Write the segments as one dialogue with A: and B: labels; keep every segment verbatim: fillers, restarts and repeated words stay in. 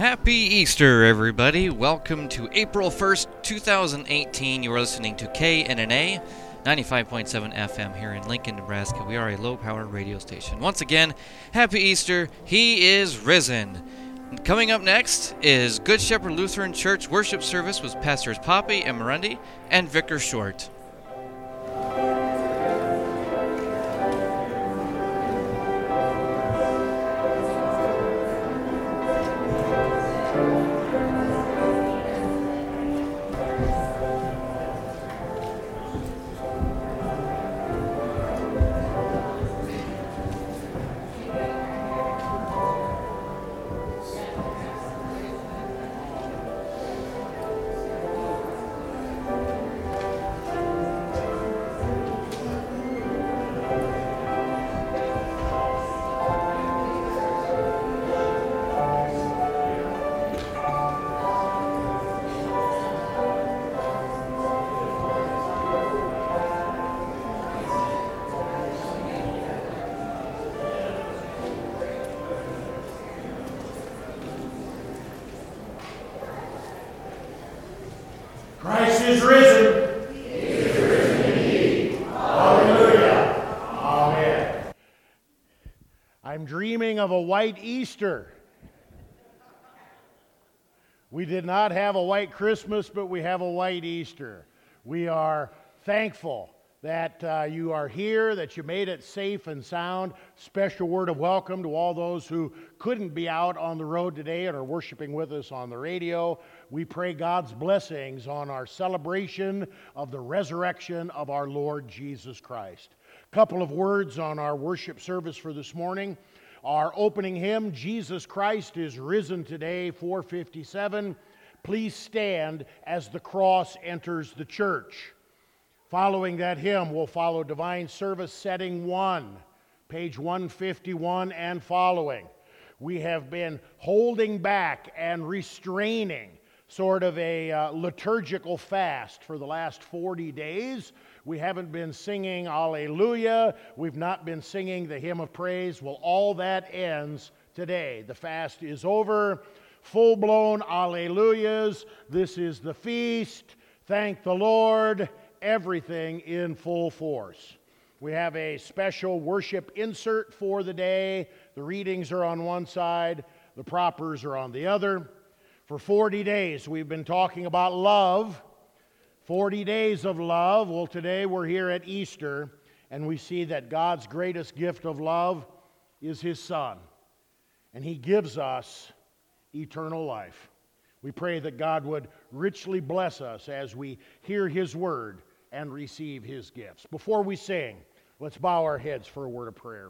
A: Happy Easter, everybody. Welcome to April first, two thousand eighteen. You are listening to K N N A, ninety-five point seven F M here in Lincoln, Nebraska. We are a low-power radio station. Once again, happy Easter. He is risen. Coming up next is Good Shepherd Lutheran Church worship service with Pastors Poppy and Merendi and Vicar Short.
B: Christ is risen. He is risen indeed. Hallelujah. Amen. I'm dreaming of a white Easter. We did not have a white Christmas, but we have a white Easter. We are thankful that uh, you are here, that you made it safe and sound. Special word of welcome to all those who couldn't be out on the road today and are worshiping with us on the radio. We pray God's blessings on our celebration of the resurrection of our Lord Jesus Christ. A couple of words on our worship service for this morning. Our opening hymn, Jesus Christ is Risen Today, four fifty-seven. Please stand as the cross enters the church. Following that hymn, we'll follow Divine Service Setting one, page one fifty-one and following. We have been holding back and restraining sort of a uh, liturgical fast for the last forty days. We haven't been singing Alleluia. We've not been singing the hymn of praise. Well, all that ends today. The fast is over. Full-blown Alleluias. This is the feast. Thank the Lord. Everything in full force. We have a special worship insert for the day. The readings are on one side, the propers are on the other. For forty days we've been talking about love, forty days of love. Well, today we're here at Easter, and we see that God's greatest gift of love is His Son, and He gives us eternal life. We pray that God would richly bless us as we hear His word and receive His gifts. Before we sing, let's bow our heads for a word of prayer.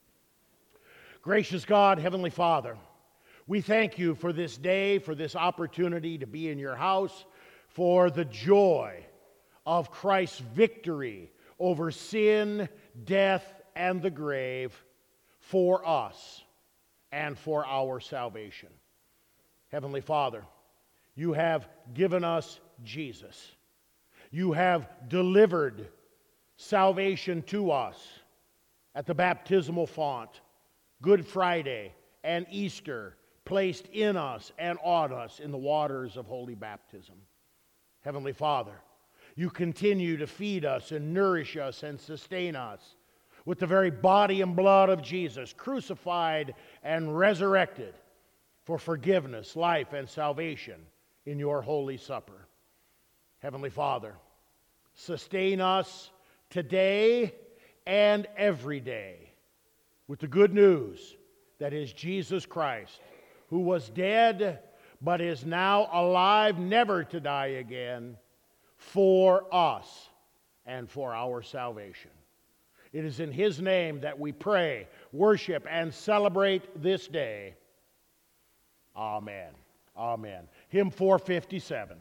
B: Gracious God, Heavenly Father, we thank You for this day, for this opportunity to be in Your house, for the joy of Christ's victory over sin, death, and the grave for us and for our salvation. Heavenly Father, You have given us Jesus. You have delivered salvation to us at the baptismal font, Good Friday and Easter, placed in us and on us in the waters of holy baptism. Heavenly Father, You continue to feed us and nourish us and sustain us with the very body and blood of Jesus, crucified and resurrected for forgiveness, life, and salvation in Your holy supper. Heavenly Father, sustain us today and every day with the good news that is Jesus Christ, who was dead but is now alive, never to die again, for us and for our salvation. It is in His name that we pray, worship, and celebrate this day. Amen. Amen. Hymn four fifty-seven.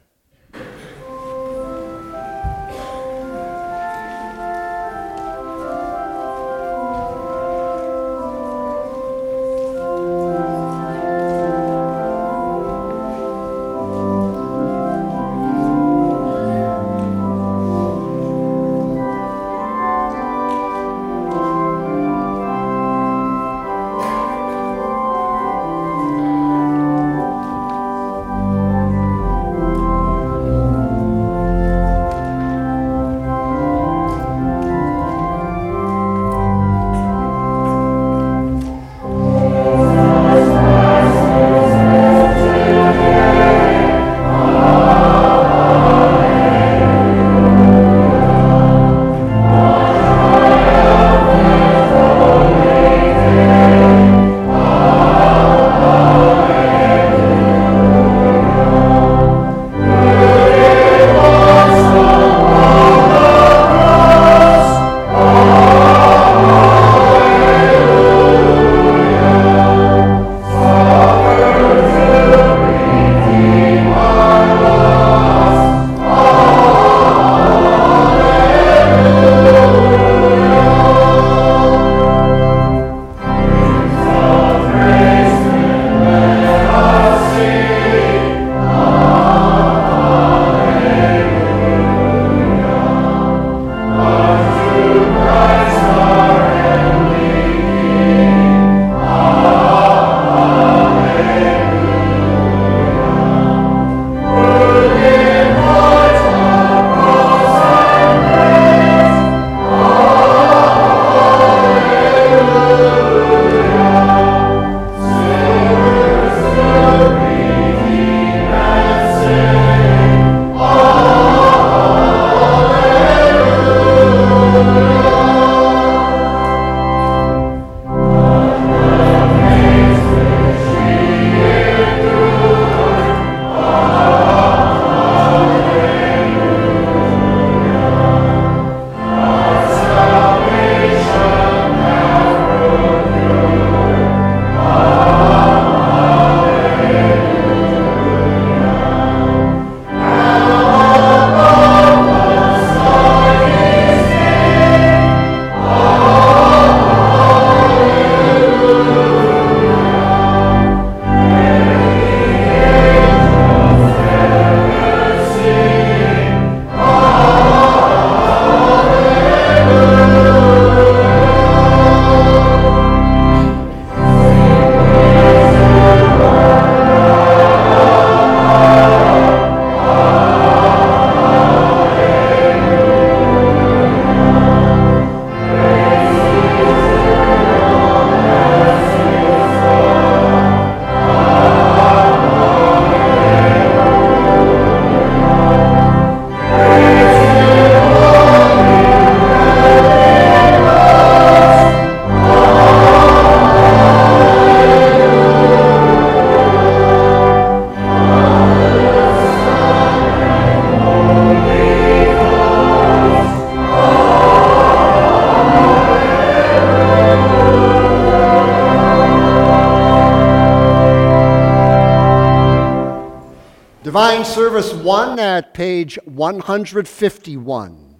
C: Divine Service one at page one hundred fifty-one.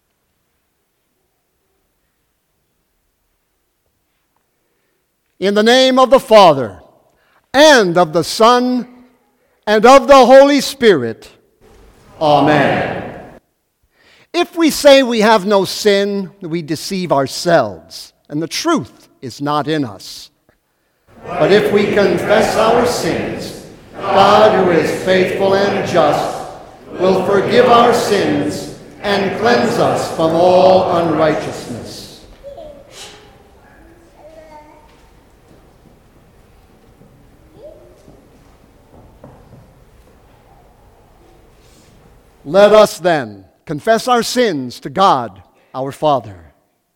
C: In the name of the Father, and of the Son, and of the Holy Spirit. Amen. If we say we have no sin, we deceive ourselves, and the truth is not in us. But if we confess our sins, God, who is faithful and just, will forgive our sins and cleanse us from all unrighteousness. Let us then confess our sins to God, our Father.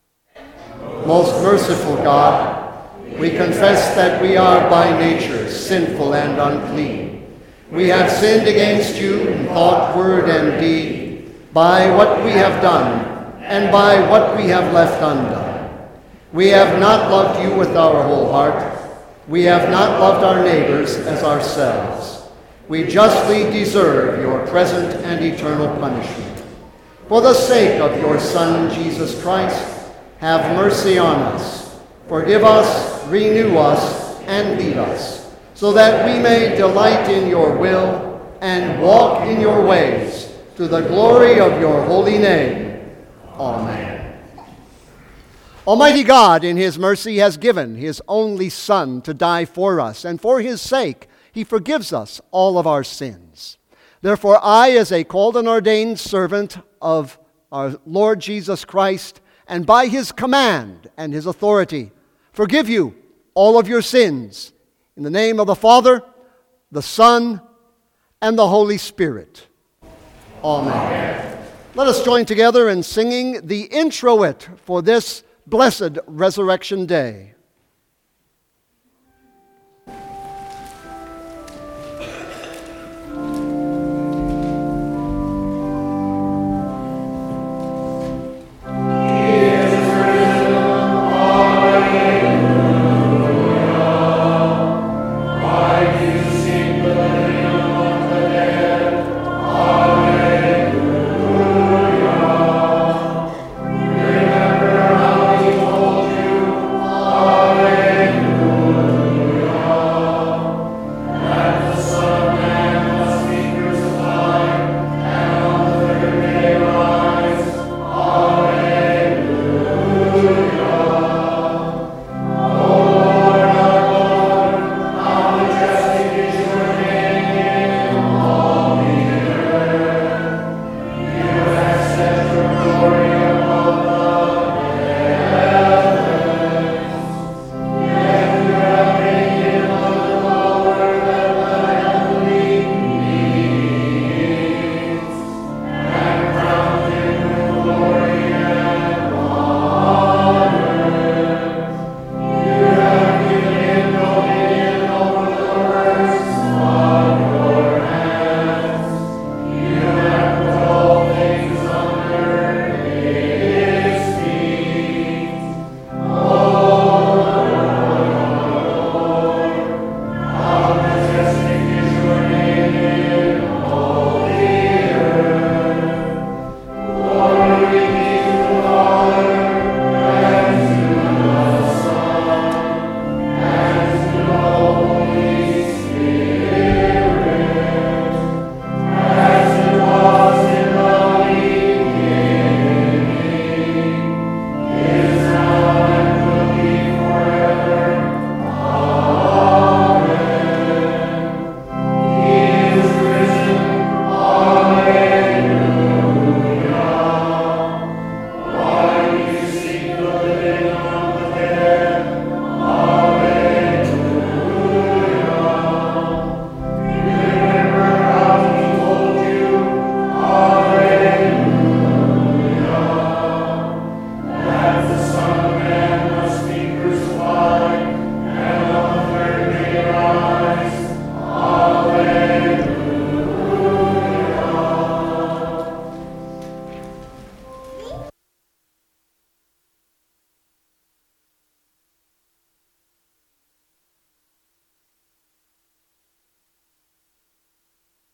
C: Most merciful God, we confess that we are by nature sinful and unclean. We have sinned against you in thought, word, and deed, by what we have done and by what we have left undone. We have not loved you with our whole heart. We have not loved our neighbors as ourselves. We justly deserve your present and eternal punishment. For the sake of your Son, Jesus Christ, have mercy on us. Forgive us, renew us, and lead us, so that we may delight in your will and walk in your ways, to the glory of your holy name. Amen. Almighty God, in his mercy, has given his only Son to die for us, and for his sake he forgives us all of our sins. Therefore, I, as a called and ordained servant of our Lord Jesus Christ, and by his command and his authority, forgive you all of your sins, in the name of the Father, the Son, and the Holy Spirit. Amen. Amen. Let us join together in singing the introit for this blessed Resurrection Day.
D: Remember how he told you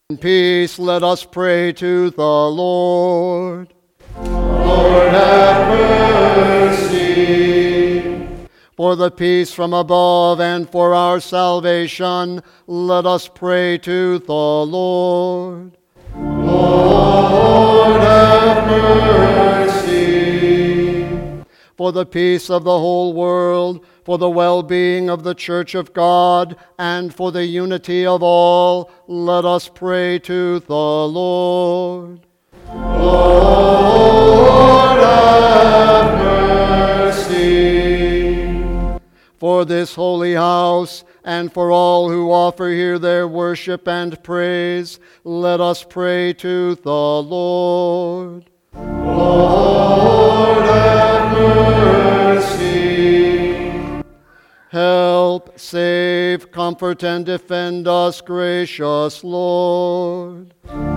C: In peace, let us pray to the Lord. Lord, have mercy. For the peace from above and for our salvation, let us pray to the Lord. Lord, have mercy. For the peace of the whole world, for the well-being of the Church of God, and for the unity of all, let us pray to the Lord. Lord, have mercy. For this holy house, and for all who offer here their worship and praise, let us pray to the Lord. Lord, have mercy. Help, save, comfort, and defend us, gracious Lord.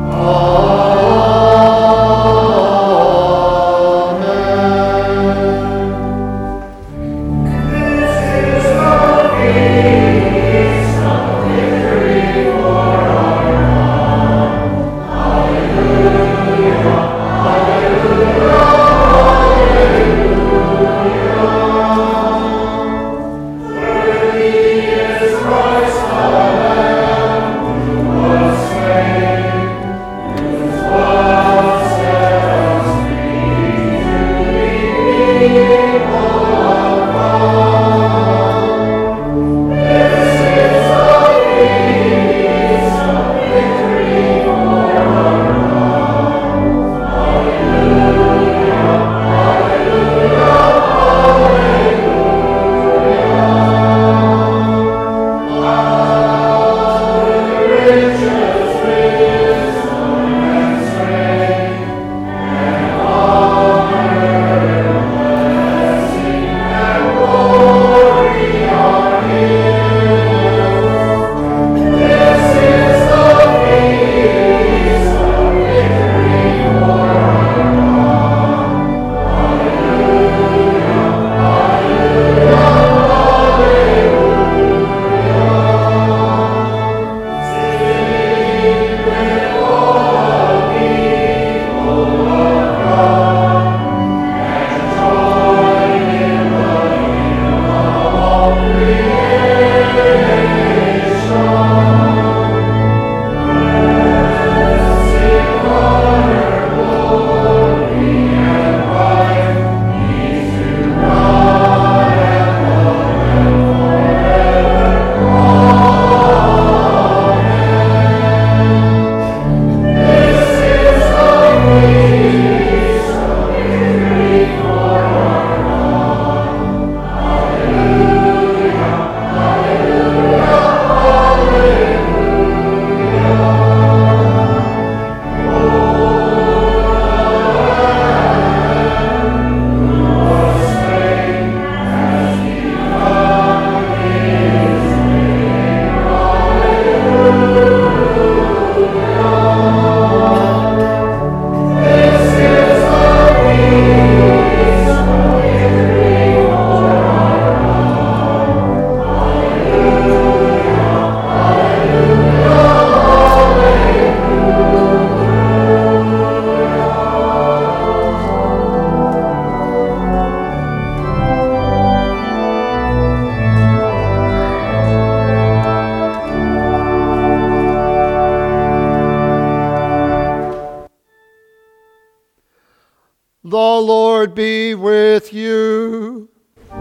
C: The Lord be with you.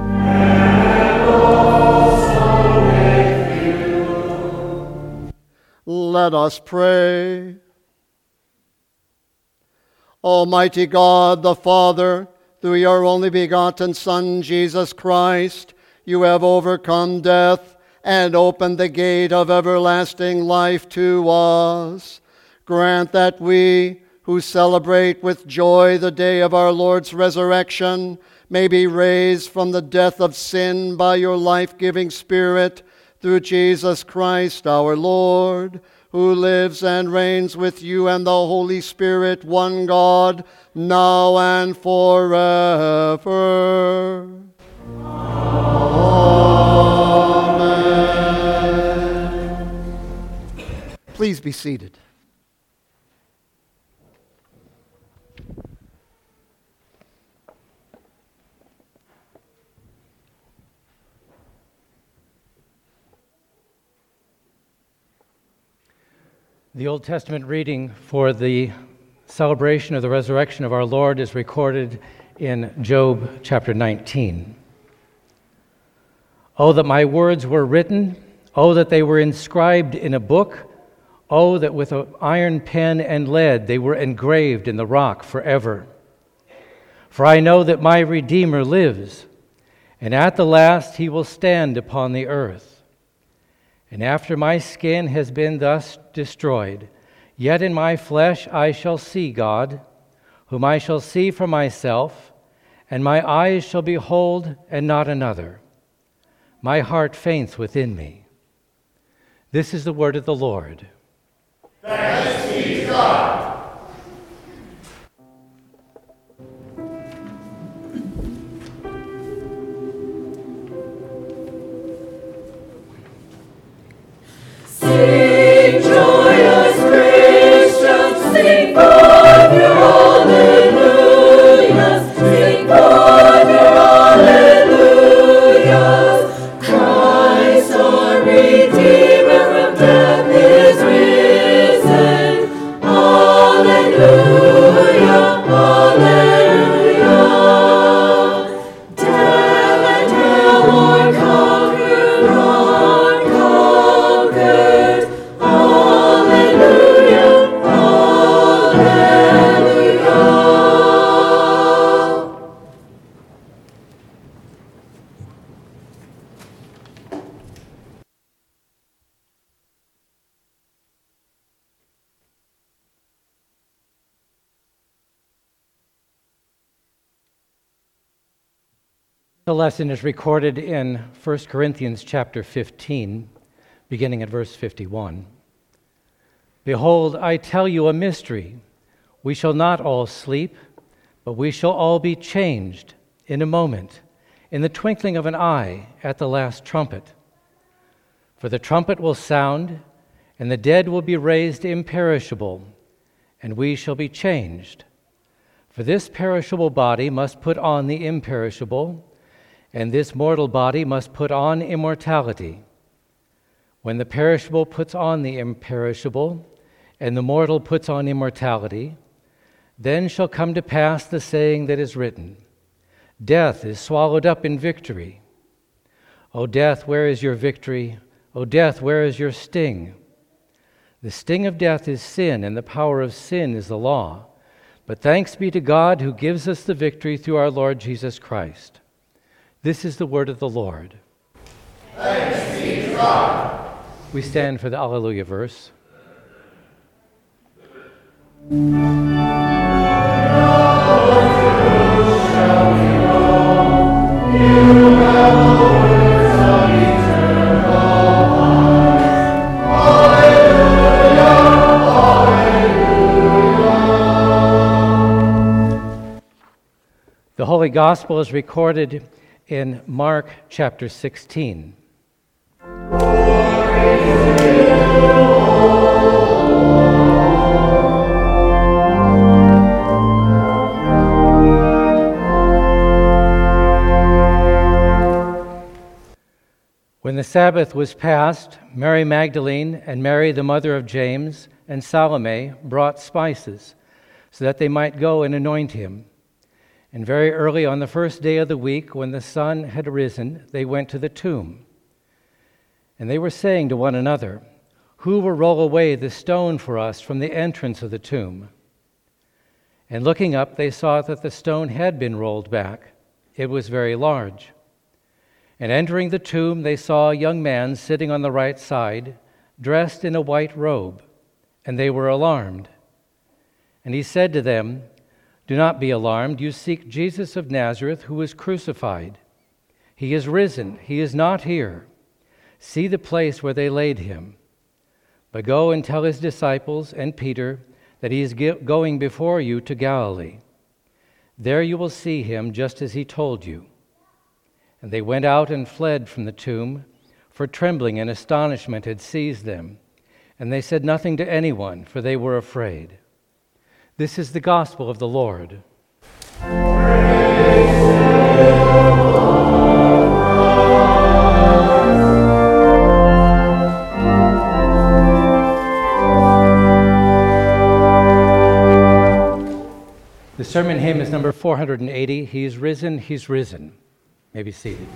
D: And also with you.
C: Let us pray. Almighty God, the Father, through your only begotten Son, Jesus Christ, you have overcome death and opened the gate of everlasting life to us. Grant that we, who celebrate with joy the day of our Lord's resurrection, may be raised from the death of sin by your life-giving Spirit, through Jesus Christ our Lord, who lives and reigns with you and the Holy Spirit, one God, now and forever. Amen. Please be seated.
E: The Old Testament reading for the celebration of the resurrection of our Lord is recorded in Job chapter nineteen. Oh, that my words were written. Oh, that they were inscribed in a book. Oh, that with an iron pen and lead they were engraved in the rock forever. For I know that my Redeemer lives, and at the last he will stand upon the earth. And after my skin has been thus destroyed, yet in my flesh I shall see God, whom I shall see for myself, and my eyes shall behold and not another. My heart faints within me. This is the word of the Lord.
D: Thanks be to God.
F: Sing, joyous Christians, sing forth your hallelujahs, sing forth your hallelujahs. Christ our Redeemer from death is risen. Hallelujah, hallelujah. Death and hell are conquered, are conquered. Hallelujah, hallelujah.
E: The lesson is recorded in First Corinthians chapter fifteen, beginning at verse fifty-one. Behold, I tell you a mystery. We shall not all sleep, but we shall all be changed in a moment, in the twinkling of an eye, at the last trumpet. For the trumpet will sound, and the dead will be raised imperishable, and we shall be changed. For this perishable body must put on the imperishable, and this mortal body must put on immortality. When the perishable puts on the imperishable, and the mortal puts on immortality, then shall come to pass the saying that is written, Death is swallowed up in victory. O death, where is your victory? O death, where is your sting? The sting of death is sin, and the power of sin is the law. But thanks be to God who gives us the victory through our Lord Jesus Christ. This is the word of the Lord.
D: Thanks be to God.
E: We stand for the Alleluia verse. The Holy Gospel is recorded in Mark chapter sixteen. When the Sabbath was past, Mary Magdalene and Mary, the mother of James, and Salome brought spices, so that they might go and anoint him. And very early on the first day of the week, when the sun had risen, they went to the tomb. And they were saying to one another, Who will roll away the stone for us from the entrance of the tomb? And looking up, they saw that the stone had been rolled back. It was very large. And entering the tomb, they saw a young man sitting on the right side, dressed in a white robe, and they were alarmed. And he said to them, Do not be alarmed. You seek Jesus of Nazareth, who was crucified. He is risen. He is not here. See the place where they laid him. But go and tell his disciples and Peter that he is going before you to Galilee. There you will see him just as he told you. And they went out and fled from the tomb, for trembling and astonishment had seized them. And they said nothing to anyone, for they were afraid. This is the gospel of the Lord.
D: Praise you, Lord.
E: hymn is number four hundred eighty, He's Risen, He's Risen. You may be seated.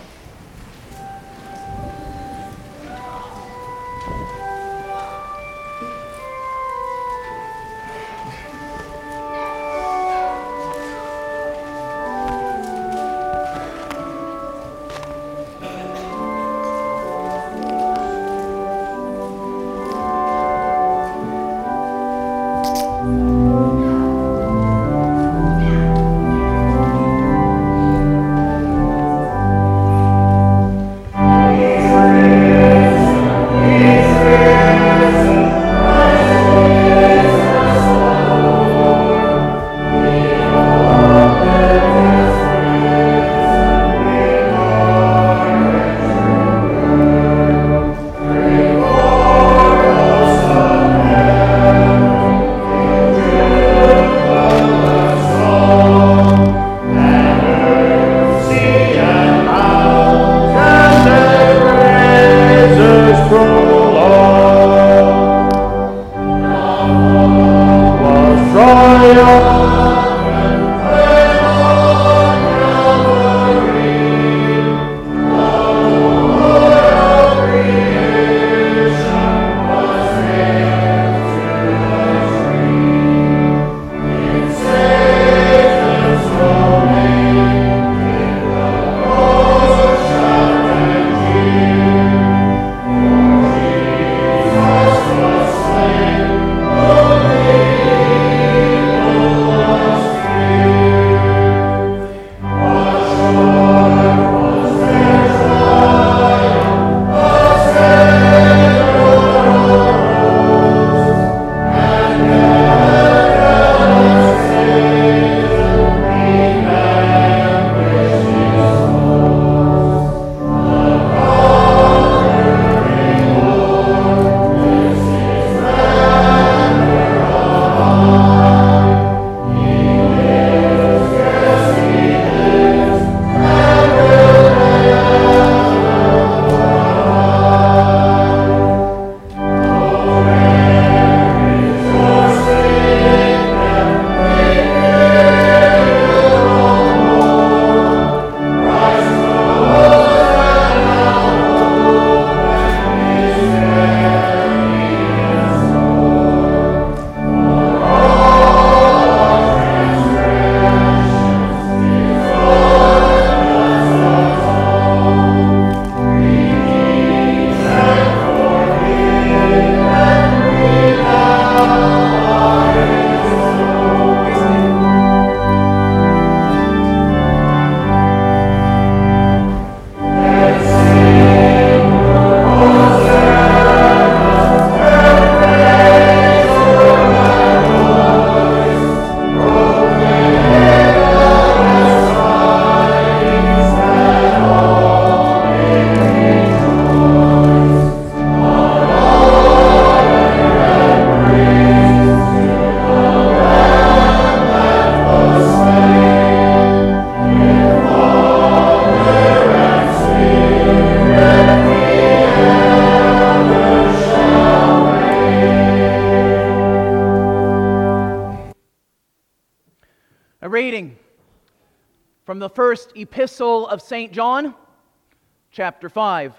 G: from the first epistle of Saint John, chapter five.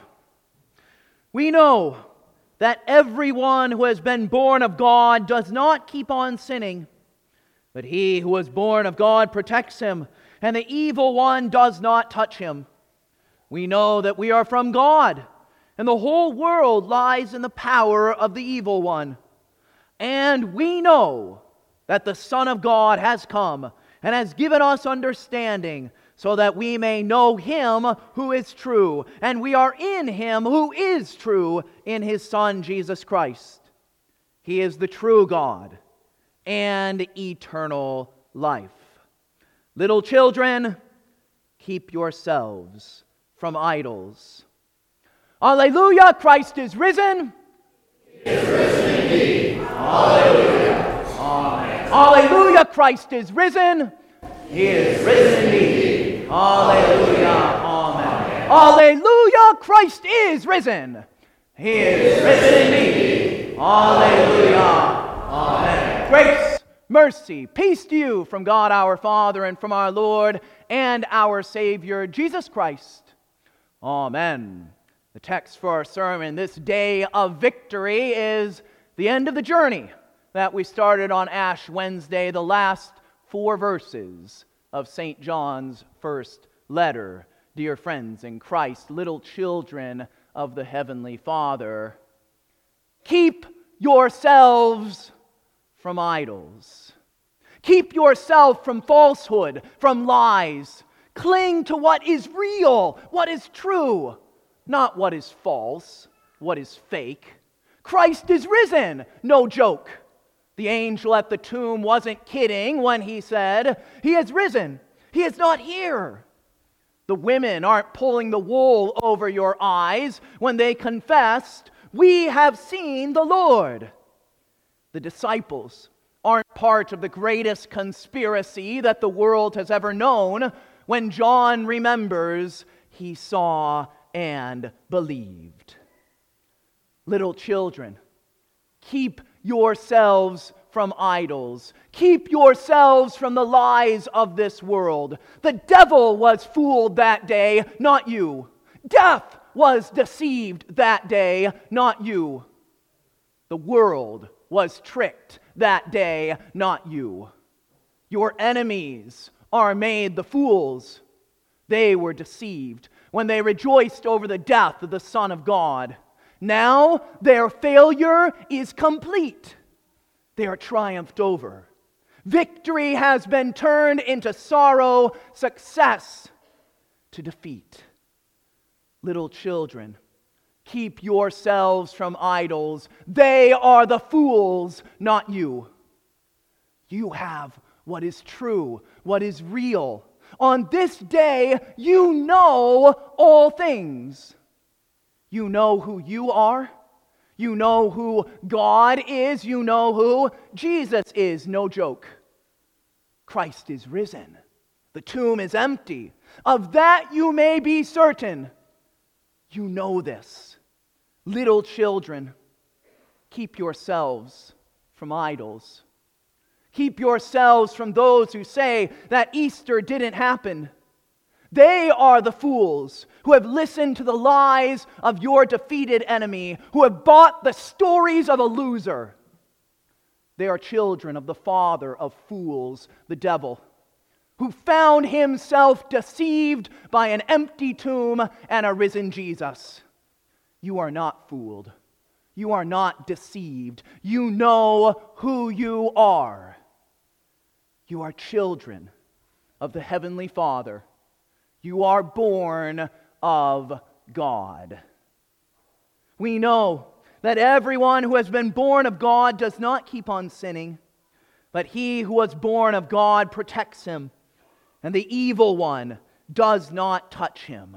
G: We know that everyone who has been born of God does not keep on sinning, but he who is born of God protects him, and the evil one does not touch him. We know that we are from God, and the whole world lies in the power of the evil one. And we know that the Son of God has come and has given us understanding, so that we may know Him who is true, and we are in Him who is true, in His Son Jesus Christ. He is the true God and eternal life. Little children, keep yourselves from idols. Alleluia, Christ is risen.
D: He is risen indeed. Alleluia. Amen.
G: Alleluia, Christ is risen.
D: He is risen indeed.
G: Alleluia. Amen. Alleluia, Christ is risen. He is risen indeed. Alleluia. Amen. Grace mercy, peace to you from God our Father and from our Lord and our Savior, Jesus Christ. Amen. The text for our sermon this day of victory is the end of the journey that we started on Ash Wednesday, the last four verses of Saint John's first letter. Dear friends in Christ, little children of the Heavenly Father, keep yourselves from idols. Keep yourself from falsehood, from lies. Cling to what is real, what is true, not what is false, what is fake. Christ is risen, no joke. The angel at the tomb wasn't kidding when he said, He is risen, He is not here. The women aren't pulling the wool over your eyes when they confessed, We have seen the Lord. The disciples aren't part of the greatest conspiracy that the world has ever known when John remembers he saw and believed. Little children, keep yourselves from idols. Keep yourselves from the lies of this world. The devil was fooled that day, not you. Death was deceived that day, not you. The world was tricked that day, not you. Your enemies are made the fools. They were deceived when they rejoiced over the death of the Son of God. Now their failure is complete. They are triumphed over. Victory has been turned into sorrow, success to defeat. Little children, keep yourselves from idols. They are the fools, not you. You have what is true, what is real. On this day, you know all things. You know who you are. You know who God is. You know who Jesus is. No joke. Christ is risen. The tomb is empty. Of that you may be certain. You know this. Little children, keep yourselves from idols. Keep yourselves from those who say that Easter didn't happen. They are the fools who have listened to the lies of your defeated enemy, who have bought the stories of a loser. They are children of the father of fools, the devil, who found himself deceived by an empty tomb and a risen Jesus. You are not fooled. You are not deceived. You know who you are. You are children of the Heavenly Father. You are born of God. We know that everyone who has been born of God does not keep on sinning, but he who was born of God protects him, and the evil one does not touch him.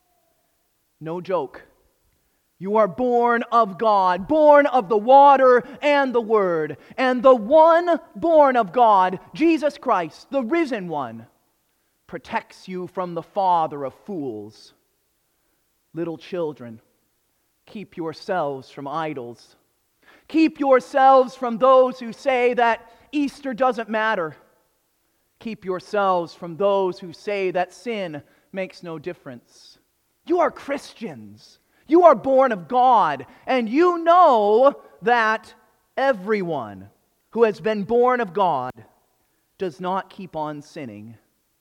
G: No joke. You are born of God, born of the water and the Word. And the one born of God, Jesus Christ, the risen one, protects you from the father of fools. Little children, keep yourselves from idols. Keep yourselves from those who say that Easter doesn't matter. Keep yourselves from those who say that sin makes no difference. You are Christians. You are born of God, and you know that everyone who has been born of God does not keep on sinning.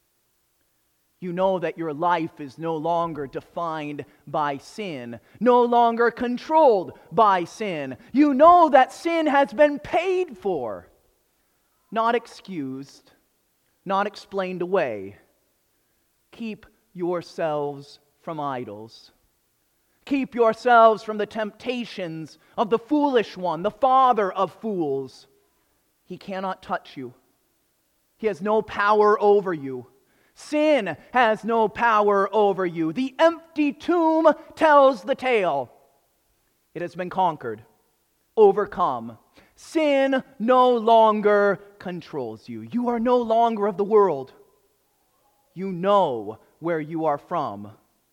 G: You know that your life is no longer defined by sin, no longer controlled by sin. You know that sin has been paid for, not excused, not explained away. Keep yourselves from idols. Keep yourselves from the temptations of the foolish one, the father of fools. He cannot touch you. He has no power over you. Sin has no power over you. The empty tomb tells the tale. It has been conquered, overcome. Sin no longer controls you. You are no longer of the world. You know where you are from.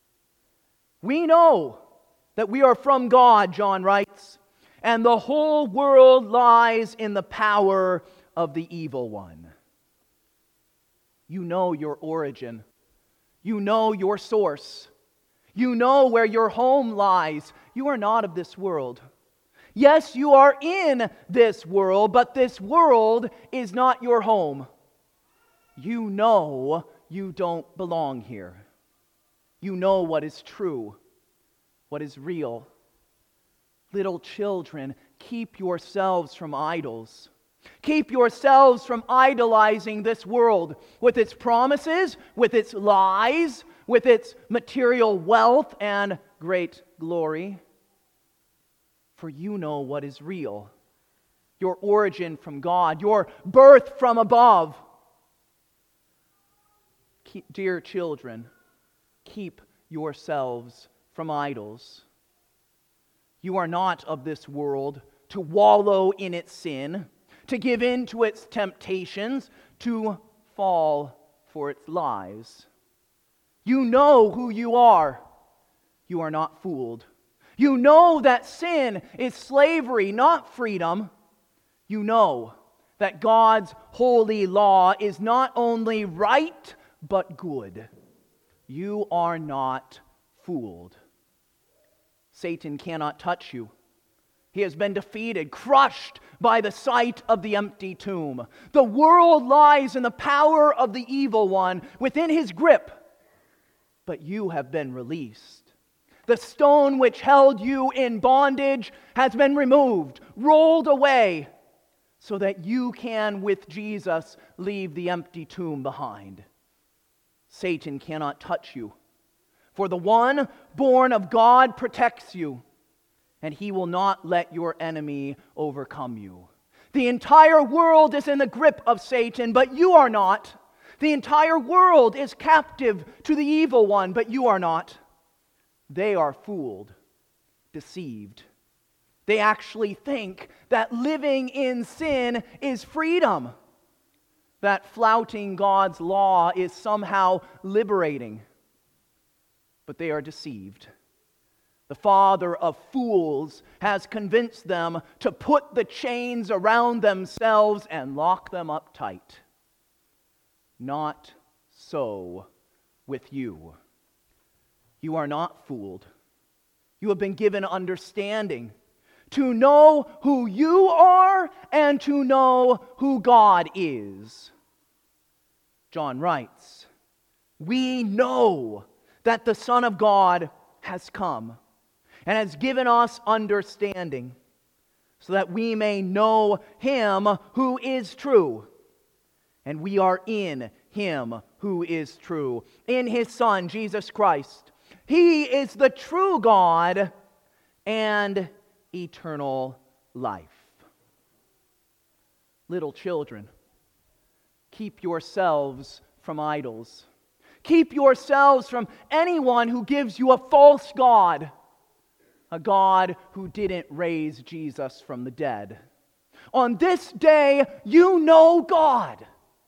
G: We know that we are from God, John writes, and the whole world lies in the power of the evil one. You know your origin. You know your source. You know where your home lies. You are not of this world. Yes, you are in this world, but this world is not your home. You know you don't belong here. You know what is true, what is real. Little children, keep yourselves from idols. Keep yourselves from idolizing this world with its promises, with its lies, with its material wealth and great glory. For you know what is real, your origin from God, your birth from above. Keep, dear children, keep yourselves from idols. You are not of this world to wallow in its sin, to give in to its temptations, to fall for its lies. You know who you are. You are not fooled. You know that sin is slavery, not freedom. You know that God's holy law is not only right, but good. You are not fooled. Satan cannot touch you. He has been defeated, crushed by the sight of the empty tomb. The world lies in the power of the evil one within his grip, but you have been released. The stone which held you in bondage has been removed, rolled away, so that you can, with Jesus, leave the empty tomb behind. Satan cannot touch you, for the one born of God protects you, and he will not let your enemy overcome you. The entire world is in the grip of Satan, but you are not. The entire world is captive to the evil one, but you are not. They are fooled, deceived. They actually think that living in sin is freedom, that flouting God's law is somehow liberating. But they are deceived. The father of fools has convinced them to put the chains around themselves and lock them up tight. Not so with you. You are not fooled. You have been given understanding to know who you are and to know who God is. John writes, "We know that the Son of God has come and has given us understanding, so that we may know Him who is true. And we are in Him who is true, in His Son, Jesus Christ. He is the true God and eternal life." Little children, keep yourselves from idols. Keep yourselves from anyone who gives you a false god, a God who didn't raise Jesus from the dead. On this day, you know God.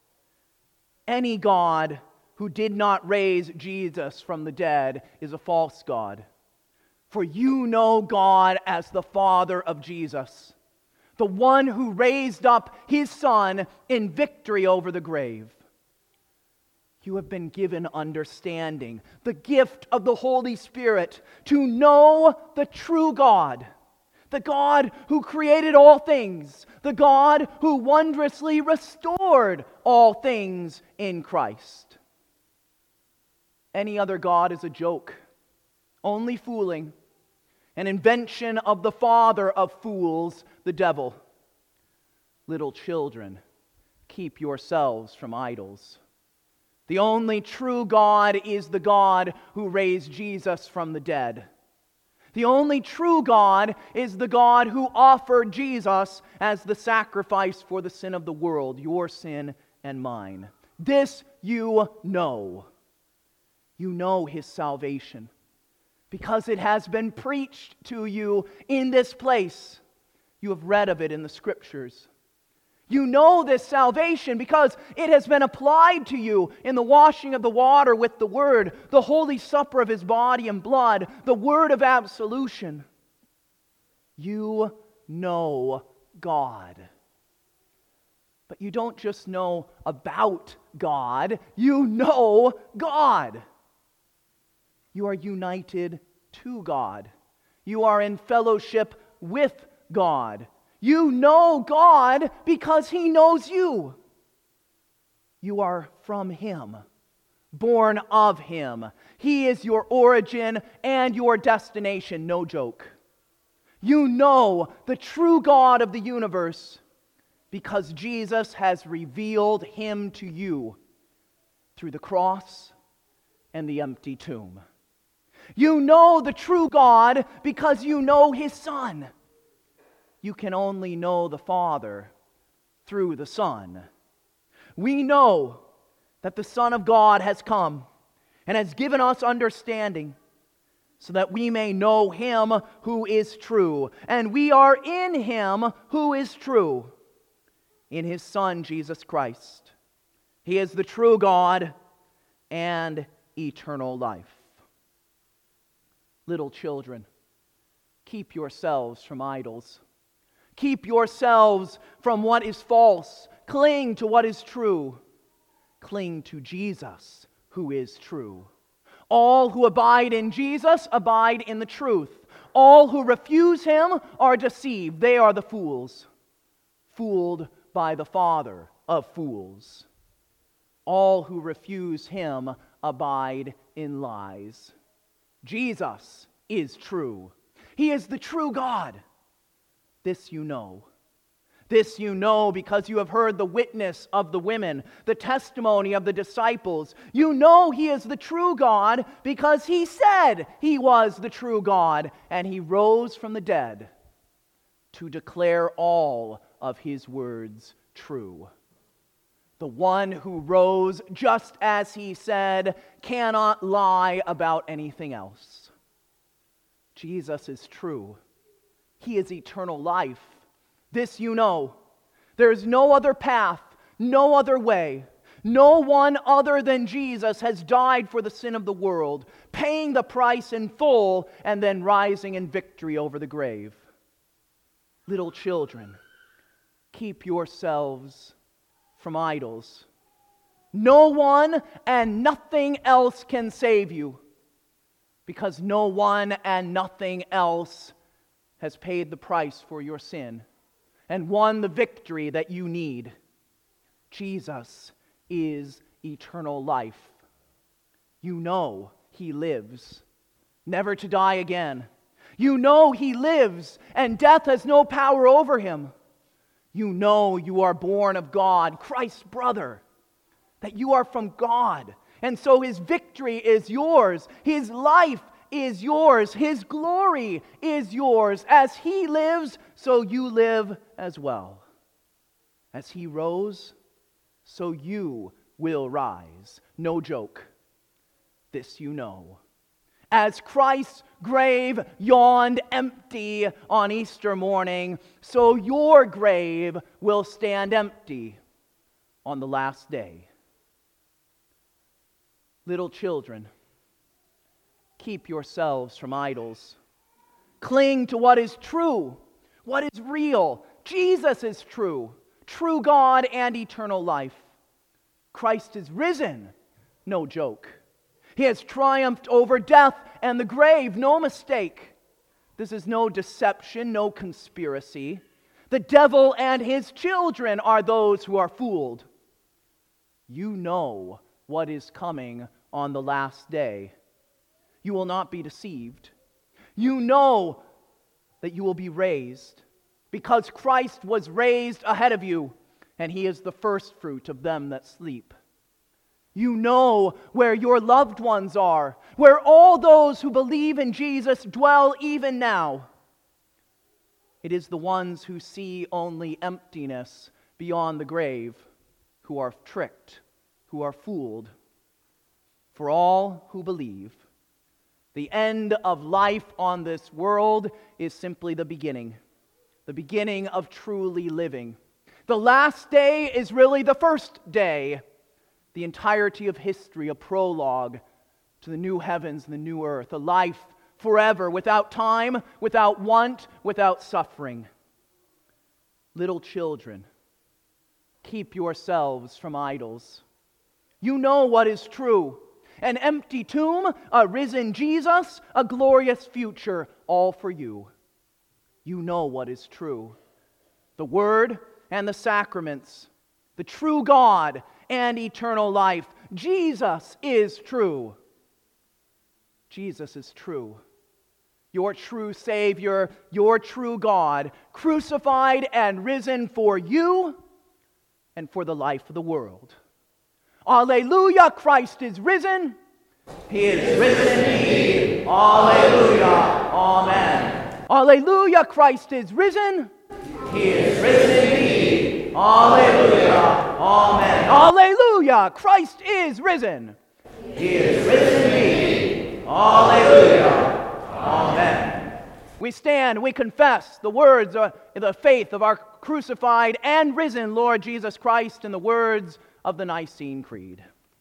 G: Any God who did not raise Jesus from the dead is a false god. For you know God as the Father of Jesus, the one who raised up His Son in victory over the grave. You have been given understanding, the gift of the Holy Spirit, to know the true God, the God who created all things, the God who wondrously restored all things in Christ. Any other God is a joke, only fooling, an invention of the father of fools, the devil. Little children, keep yourselves from idols. The only true God is the God who raised Jesus from the dead. The only true God is the God who offered Jesus as the sacrifice for the sin of the world, your sin and mine. This you know. You know His salvation because it has been preached to you in this place. You have read of it in the Scriptures. You know this salvation because it has been applied to you in the washing of the water with the Word, the holy supper of His body and blood, the word of absolution. You know God. But you don't just know about God, you know God. You are united to God. You are in fellowship with God. You know God because He knows you. You are from Him, born of Him. He is your origin and your destination, no joke. You know the true God of the universe because Jesus has revealed Him to you through the cross and the empty tomb. You know the true God because you know His Son. You can only know the Father through the Son. We know that the Son of God has come and has given us understanding so that we may know Him who is true. And we are in Him who is true, in His Son, Jesus Christ. He is the true God and eternal life. Little children, keep yourselves from idols. Keep yourselves from what is false. Cling to what is true. Cling to Jesus, who is true. All who abide in Jesus abide in the truth. All who refuse Him are deceived. They are the fools, fooled by the father of fools. All who refuse Him abide in lies. Jesus is true. He is the true God. This you know. This you know because you have heard the witness of the women, the testimony of the disciples. You know He is the true God because He said He was the true God, and He rose from the dead to declare all of His words true. The one who rose just as He said cannot lie about anything else. Jesus is true. He is eternal life. This you know. There is no other path, no other way. No one other than Jesus has died for the sin of the world, paying the price in full and then rising in victory over the grave. Little children, keep yourselves from idols. No one and nothing else can save you, because no one and nothing else has paid the price for your sin and won the victory that you need. Jesus is eternal life. You know He lives, never to die again. You know He lives, and death has no power over Him. You know you are born of God, Christ's brother, that you are from God, and so His victory is yours. His life is yours. His glory is yours. As He lives, so you live as well. As He rose, so you will rise. No joke. This you know. As Christ's grave yawned empty on Easter morning, so your grave will stand empty on the last day. Little children, keep yourselves from idols. Cling to what is true, what is real. Jesus is true, true God and eternal life. Christ is risen, no joke. He has triumphed over death and the grave, no mistake. This is no deception, no conspiracy. The devil and his children are those who are fooled. You know what is coming on the last day. You will not be deceived. You know that you will be raised because Christ was raised ahead of you, and He is the first fruit of them that sleep. You know where your loved ones are, where all those who believe in Jesus dwell even now. It is the ones who see only emptiness beyond the grave who are tricked, who are fooled. For all who believe, the end of life on this world is simply the beginning, the beginning of truly living. The last day is really the first day. The entirety of history, a prologue to the new heavens and the new earth, a life forever, without time, without want, without suffering. Little children, keep yourselves from idols. You know what is true. An empty tomb, a risen Jesus, a glorious future, all for you. You know what is true. The Word and the sacraments, the true God and eternal life. Jesus is true. Jesus is true. Your true Savior, your true God, crucified and risen for you and for the life of the world. Alleluia, Christ is risen.
D: He is risen indeed. Alleluia. Amen.
G: Alleluia, Christ is risen.
D: He is risen indeed. Alleluia. Amen.
G: Alleluia, Christ is risen.
D: He is risen indeed. Alleluia. Amen.
G: We stand, we confess the words of the faith of our crucified and risen Lord Jesus Christ in the words of the Nicene Creed.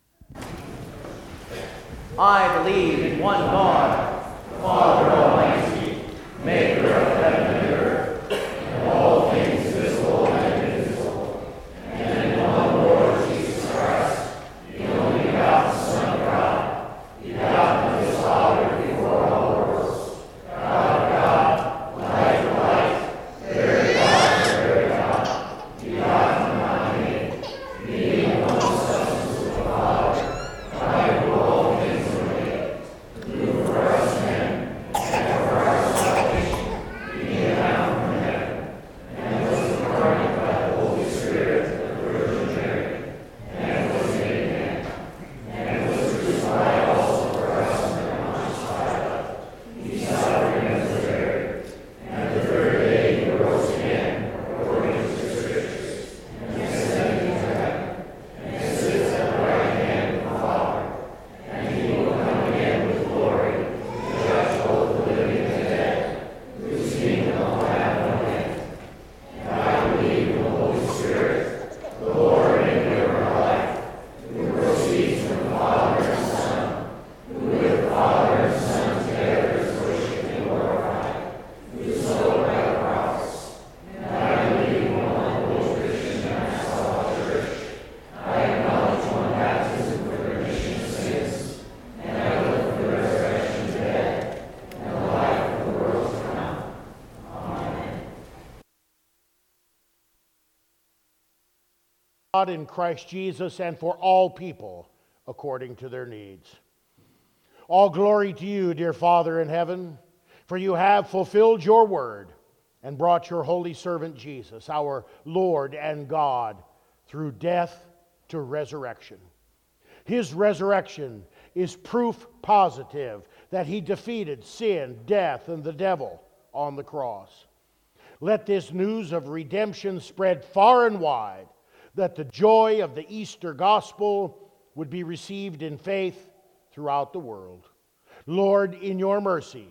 D: I believe in one God, the Father Almighty, maker of heaven and earth, and all things visible and invisible, and in one Lord Jesus Christ, the only begotten Son of God, begotten of His Father before all worlds, God of God, light of light, very God of very God, begotten and not made, being one substance with the Father, by whom all things were made, who for us men, and for our salvation, being down from heaven, and was incarnate by the Holy Spirit of the Virgin Mary, and was made man, and was crucified also for us under Pontius Pilate. He suffered and was buried, and the third day he rose again, according to the Scriptures, and ascended into heaven, and sits at the right hand of the Father. And he will come again with glory, to judge both the living and the dead, whose kingdom will have no end. And I believe in the Holy Spirit, the Lord and giver of life, who proceeds from the Father and the Son, who with the Father and the Son together is worshipped and glorified, who is so by the prophets. And I believe in one holy Christian and apostolic church. I acknowledge one baptism for the remission of sins, and I look for the resurrection of the dead, and the life of the world to come. Amen.
B: God in Christ Jesus and for all people according to their needs. All glory to you, dear Father in heaven, for you have fulfilled your word and brought your holy servant Jesus, our Lord and God, through death to resurrection. His resurrection is proof positive that he defeated sin, death, and the devil on the cross. Let this news of redemption spread far and wide, that the joy of the Easter gospel would be received in faith throughout the world. Lord, in your mercy,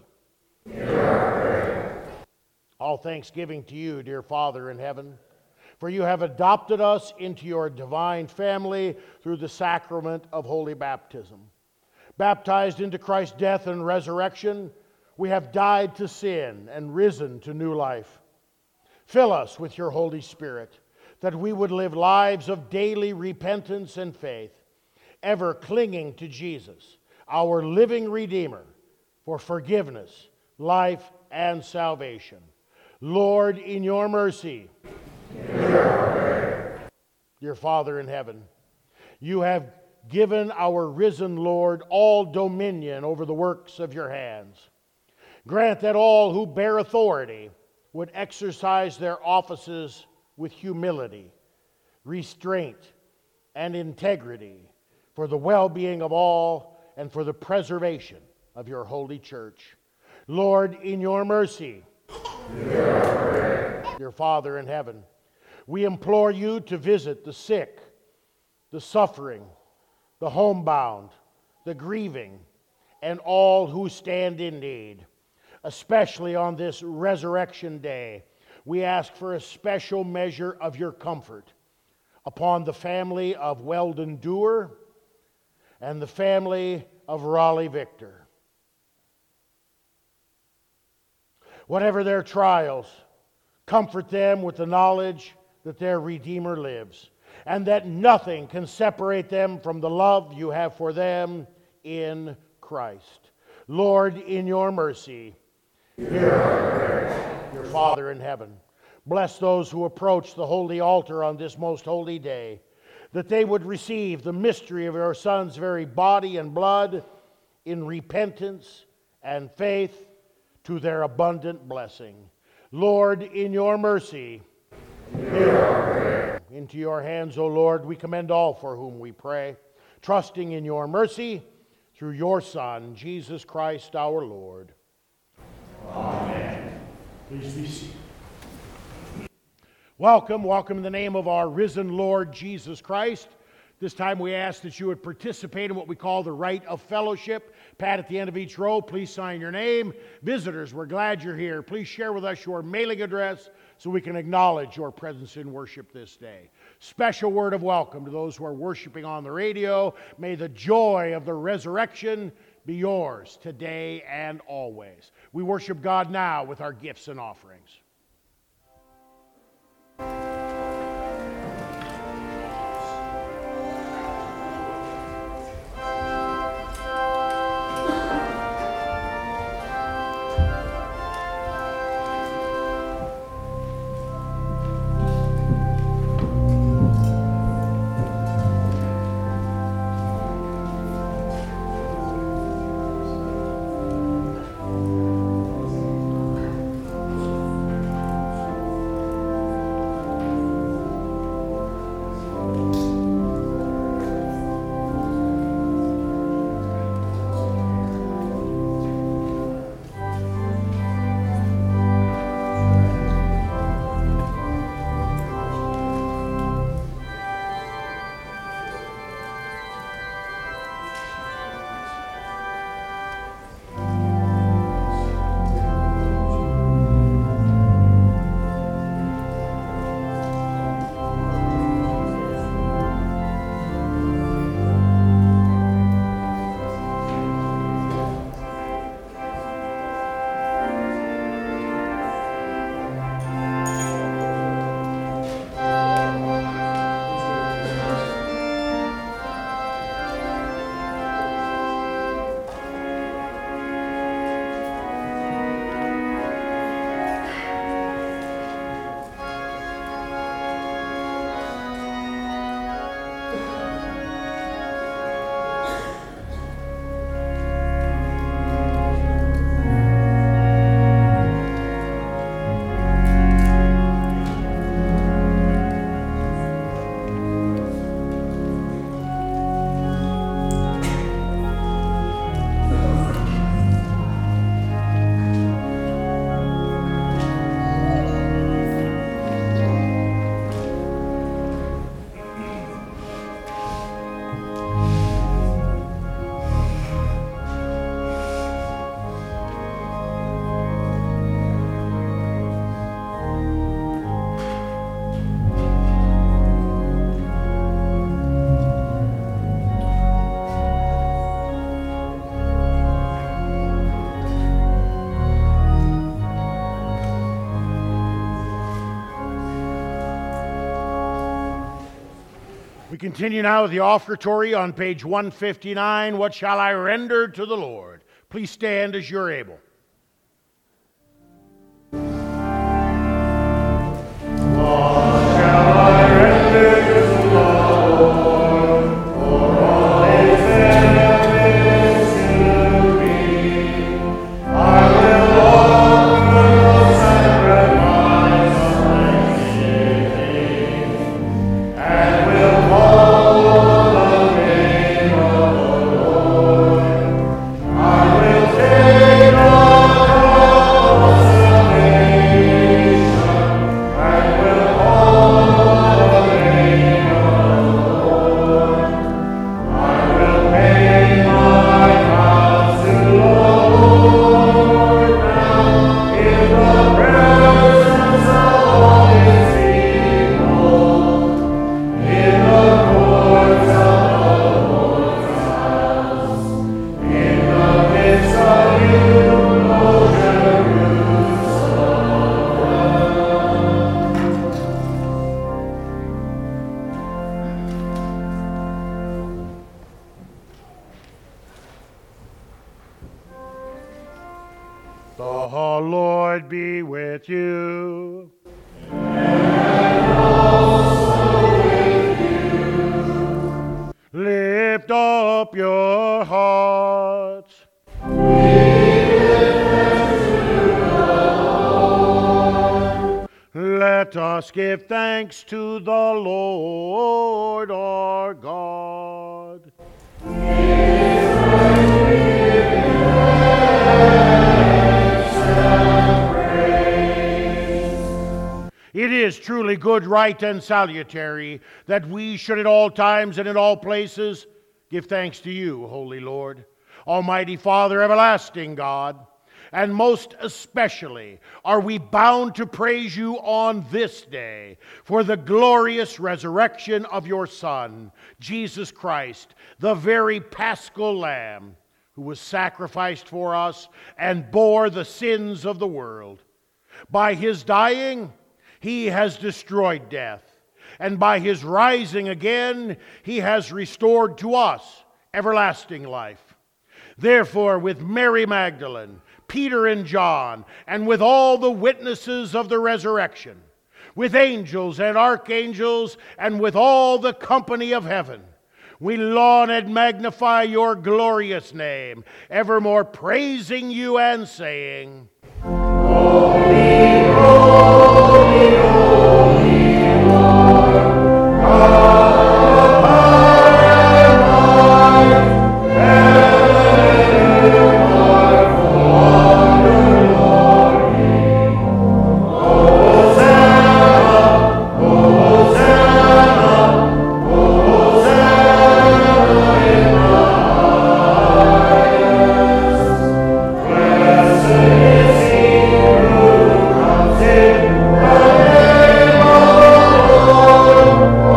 B: all thanksgiving to you, dear Father in heaven, for you have adopted us into your divine family through the sacrament of holy baptism. Baptized into Christ's death and resurrection, we have died to sin and risen to new life. Fill us with your Holy Spirit, that we would live lives of daily repentance and faith, ever clinging to Jesus, our living Redeemer, for forgiveness, life, and salvation. Lord, in your mercy, dear Father in heaven, you have given our risen Lord all dominion over the works of your hands. Grant that all who bear authority would exercise their offices with humility, restraint, and integrity for the well-being of all and for the preservation of your holy church. Lord, in your mercy, dear Father in heaven, we implore you to visit the sick, the suffering, the homebound, the grieving, and all who stand in need. Especially on this resurrection day, we ask for a special measure of your comfort upon the family of Weldon Dewar and the family of Raleigh Victor. Whatever their trials, comfort them with the knowledge that their Redeemer lives. and that nothing can separate them from the love you have for them in Christ. Lord, in your mercy, hear our prayers. Your Father in heaven, bless those who approach the holy altar on this most holy day, that they would receive the mystery of your Son's very body and blood in repentance and faith to their abundant blessing. Lord, in your mercy, hear our prayer. Into your hands, O Lord, we commend all for whom we pray, trusting in your mercy through your Son, Jesus Christ our Lord. Amen. Please be seated. Welcome, welcome in the name of our risen Lord Jesus Christ. This time we ask that you would participate in what we call the rite of fellowship. Pat, at the end of each row, please sign your name. Visitors, we're glad you're here. Please share with us your mailing address so we can acknowledge your presence in worship this day. Special word of welcome to those who are worshiping on the radio. May the joy of the resurrection be yours today and always. We worship God now with our gifts and offerings. We continue now with the offertory on page one fifty-nine. What shall I render to the Lord? Please stand as you're able. What shall I render to the Lord for all his benefits to me? I will offer the sacrifice of thanksgiving and will call the name of the Lord. I will take all Lord be with you.
F: And also with you.
B: Lift up your hearts.
F: We lift them to the Lord.
B: Let us give thanks to the Lord our God. It is truly good, right, and salutary that we should at all times and in all places give thanks to you, Holy Lord, Almighty Father, everlasting God, and most especially are we bound to praise you on this day for the glorious resurrection of your Son, Jesus Christ, the very Paschal Lamb, who was sacrificed for us and bore the sins of the world. By his dying, he has destroyed death, and by his rising again, he has restored to us everlasting life. Therefore, with Mary Magdalene, Peter and John, and with all the witnesses of the resurrection, with angels and archangels, and with all the company of heaven, we laud and magnify your glorious name, evermore praising you and saying, Holy, holy, holy Lord, God of power and might, heaven and earth are full of your glory. Hosanna, Hosanna, Hosanna in the highest. Blessed is he who comes in the name of the Lord.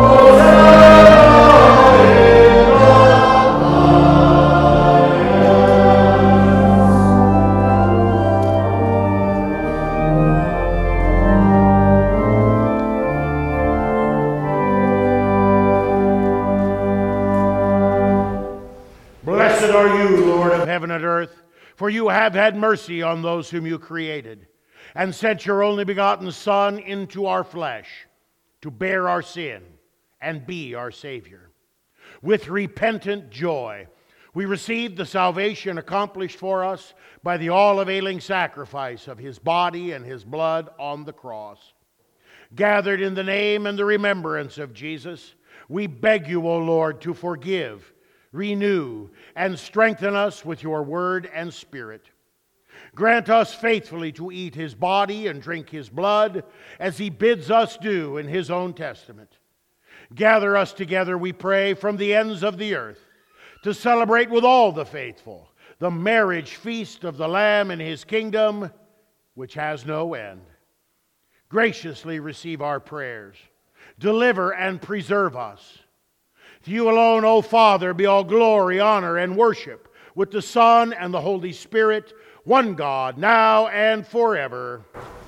B: Hosanna in the Blessed are you, Lord of heaven and earth, for you have had mercy on those whom you created, and sent your only begotten Son into our flesh to bear our sin and be our Savior. With repentant joy, we received the salvation accomplished for us by the all-availing sacrifice of his body and his blood on the cross. Gathered in the name and the remembrance of Jesus, we beg you, O Lord, to forgive, renew, and strengthen us with your word and spirit. Grant us faithfully to eat his body and drink his blood, as he bids us do in his own testament. Gather us together, we pray, from the ends of the earth, to celebrate with all the faithful the marriage feast of the Lamb in his kingdom, which has no end. Graciously receive our prayers. Deliver and preserve us. To you alone, O Father, be all glory, honor, and worship, with the Son and the Holy Spirit, one God, now and forever.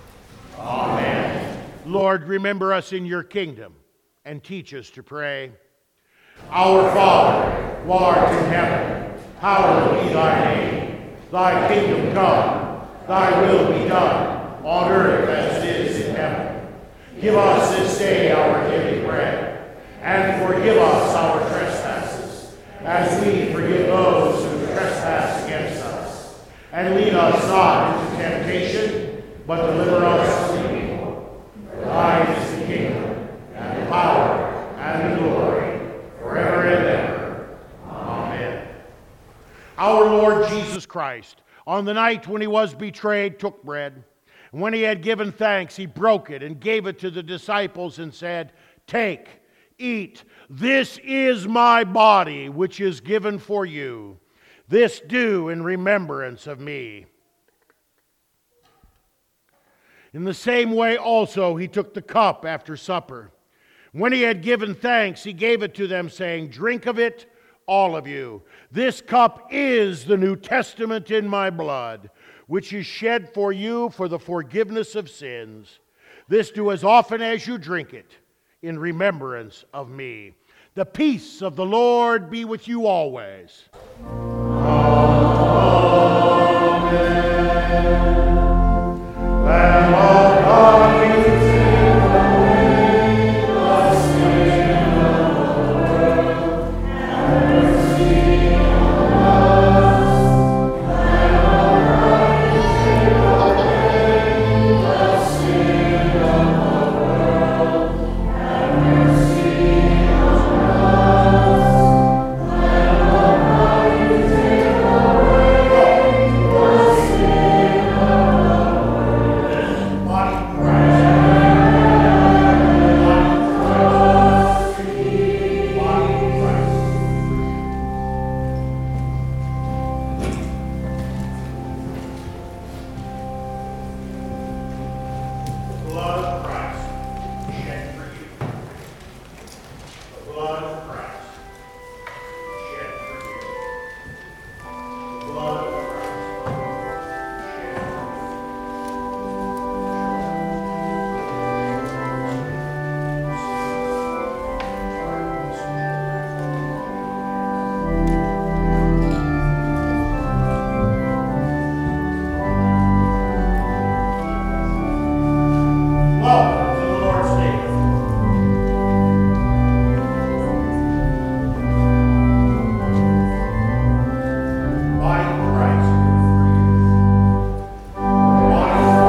B: Amen. Lord, remember us in your kingdom, and teach us to pray. Our Father, who art in heaven, hallowed be thy name. Thy kingdom come, thy will be done, on earth as it is in heaven. Give us this day our daily bread, and forgive us our trespasses, as we forgive those who trespass against us. And lead us not into temptation, but deliver us from evil. For thine is the kingdom, and the power, and the glory, forever and ever. Amen. Our Lord Jesus Christ, on the night when he was betrayed, took bread. And when he had given thanks, he broke it and gave it to the disciples and said, Take, eat, this is my body, which is given for you. This do in remembrance of me. In the same way also he took the cup after supper. When he had given thanks, he gave it to them, saying, Drink of it, all of you. This cup is the New Testament in my blood, which is shed for you for the forgiveness of sins. This do as often as you drink it, in remembrance of me. The peace of the Lord be with you always. Amen. blood of Christ shed for you. The blood of Christ shed for you. The blood of Christ shed for you. Welcome to the Lord's table. Body of Christ. Body of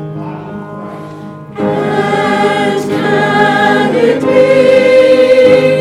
F: And can it be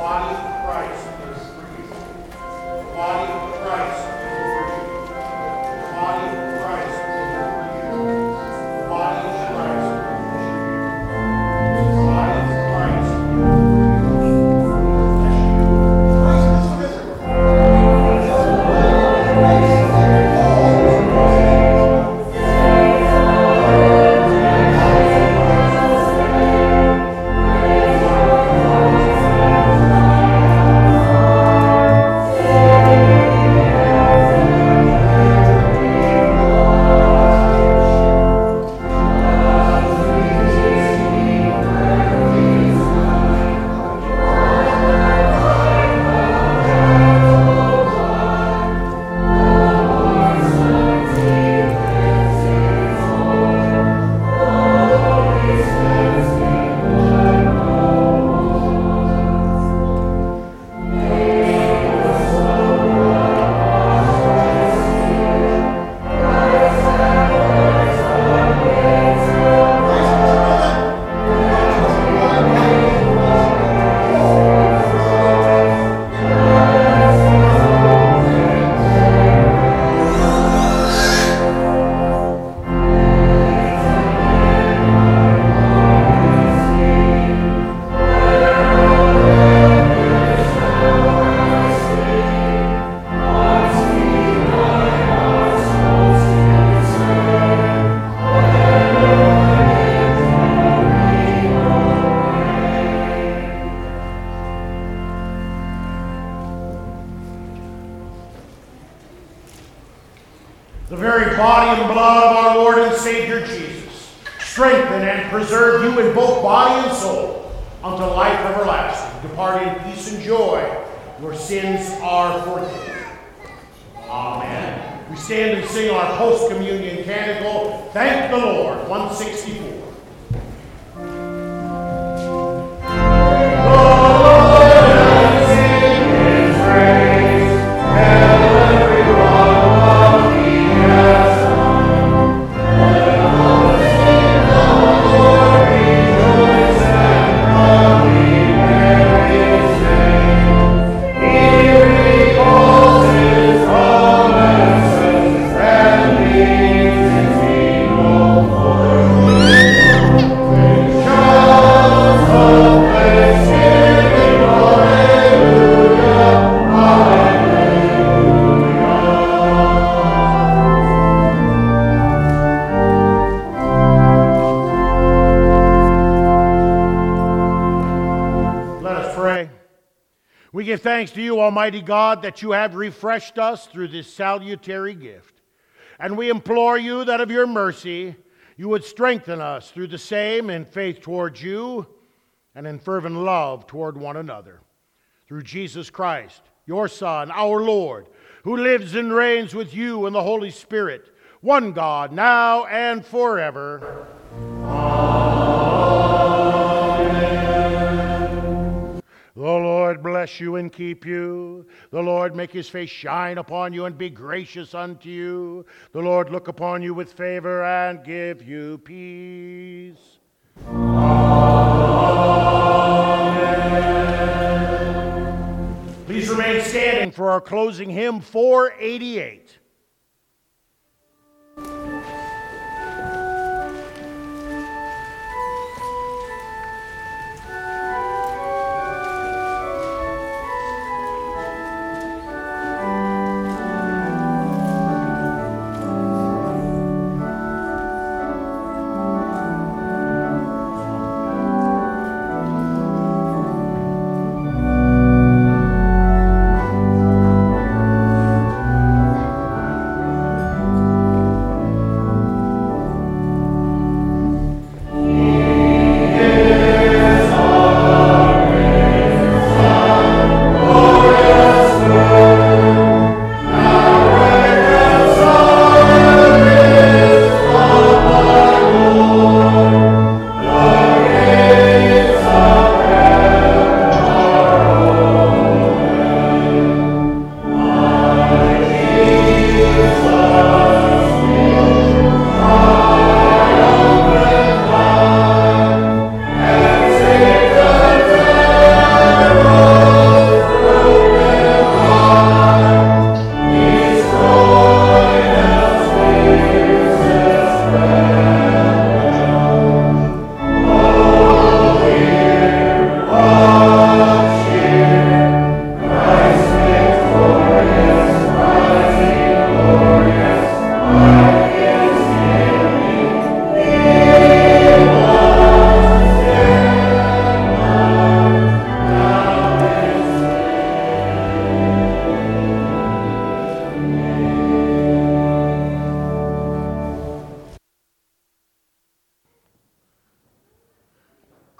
B: body of Christ is for you. The body of Christ is for you. The body of Christ is for you. The body of Christ is for you. The body of Christ is for you. The very body and blood of our Lord and Savior Jesus strengthen and preserve you in both body and soul unto life everlasting. Depart in peace and joy. Your sins are forgiven. Amen. We stand and sing our post-communion canticle, Thank the Lord, one sixty-four. Thanks to you, Almighty God, that you have refreshed us through this salutary gift. And we implore you that of your mercy you would strengthen us through the same in faith towards you and in fervent love toward one another. Through Jesus Christ, your Son, our Lord, who lives and reigns with you in the Holy Spirit, one God, now and forever. The Lord bless you and keep you. The Lord make his face shine upon you and be gracious unto you. The Lord look upon you with favor and give you peace. Amen. Please remain standing for our closing hymn, four eighty-eight.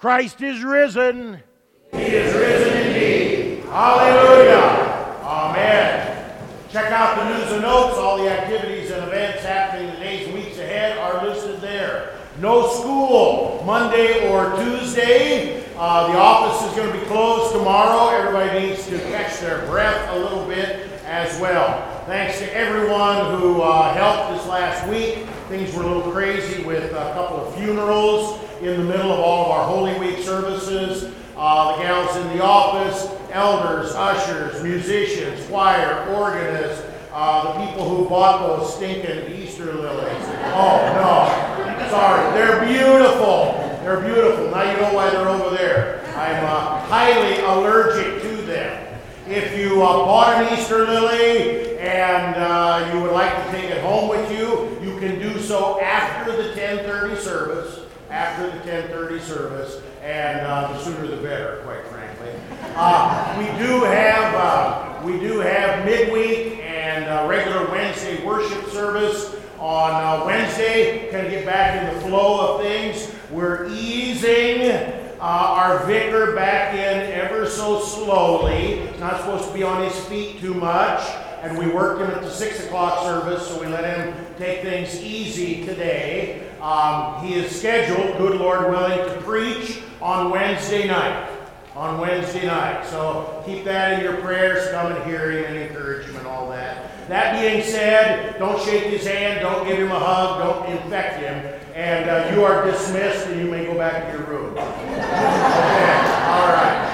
B: Christ is risen.
F: He is risen indeed.
B: Hallelujah. Amen. Check out the news and notes. All the activities and events happening the days and weeks ahead are listed there. No school Monday or Tuesday. Uh, the office is going to be closed tomorrow. Everybody needs to catch their breath a little bit as well. Thanks to everyone who uh, helped this last week. Things were a little crazy with a couple of funerals in the middle of all of our Holy Week services. Uh, the gals in the office, elders, ushers, musicians, choir, organists, uh, the people who bought those stinking Easter lilies. Oh, no. Sorry. They're beautiful. They're beautiful. Now you know why they're over there. I'm uh, highly allergic to them. If you uh, bought an Easter lily and uh, you would like to take it home with you, you can do so after the ten thirty service. After the ten thirty service, and uh, the sooner the better, quite frankly. Uh, we do have uh, we do have midweek and uh, regular Wednesday worship service on uh, Wednesday. Kind of get back in the flow of things. We're easing uh, our vicar back in ever so slowly. He's not supposed to be on his feet too much, and we worked him at the six o'clock service, so we let him take things easy today. Um, he is scheduled, good Lord willing, to preach on Wednesday night. On Wednesday night. So keep that in your prayers. Come and hear him and encourage him and all that. That being said, don't shake his hand. Don't give him a hug. Don't infect him. And uh, you are dismissed and you may go back to your room. Okay. All right.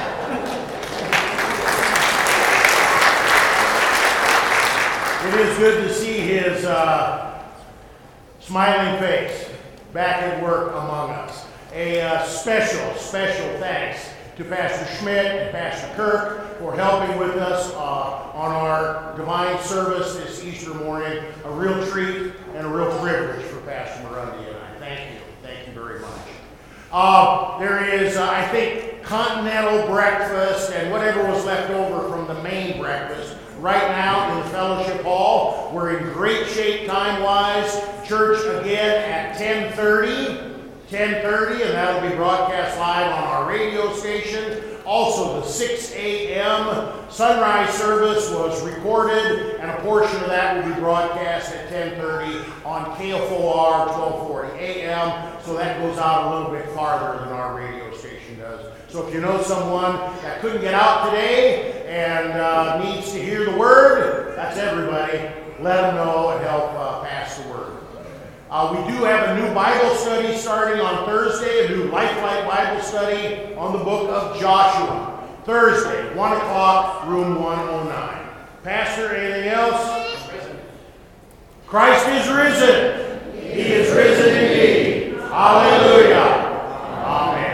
B: It is good to see his uh, smiling face back at work among us. A uh, special, special thanks to Pastor Schmidt and Pastor Kirk for helping with us uh, on our divine service this Easter morning. A real treat and a real privilege for Pastor Murundi and I. Thank you. Thank you very much. Uh, there is, uh, I think, continental breakfast and whatever was left over from the main breakfast right now in the fellowship hall. We're in great shape time-wise. Church again at ten thirty. ten thirty, and that'll be broadcast live on our radio station. Also, the six a.m. sunrise service was recorded, and a portion of that will be broadcast at ten thirty on K F O R twelve forty a m, so that goes out a little bit farther than our radio station does. So if you know someone that couldn't get out today and uh, needs to hear the word, that's everybody. Let them know and help uh, pass the word. Uh, we do have a new Bible study starting on Thursday, a new Lifeline Bible study on the book of Joshua. Thursday, one o'clock, room one oh nine. Pastor, anything else? Christ is risen. He is risen indeed. Hallelujah. Amen.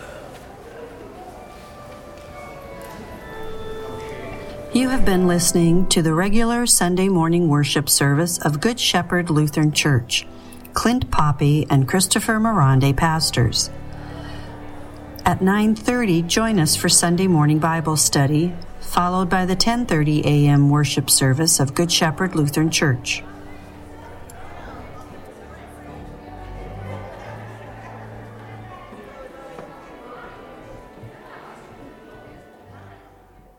H: You have been listening to the regular Sunday morning worship service of Good Shepherd Lutheran Church. Clint Poppy and Christopher Murundi, pastors. At nine thirty, join us for Sunday morning Bible study, followed by the ten thirty a m worship service of Good Shepherd Lutheran Church.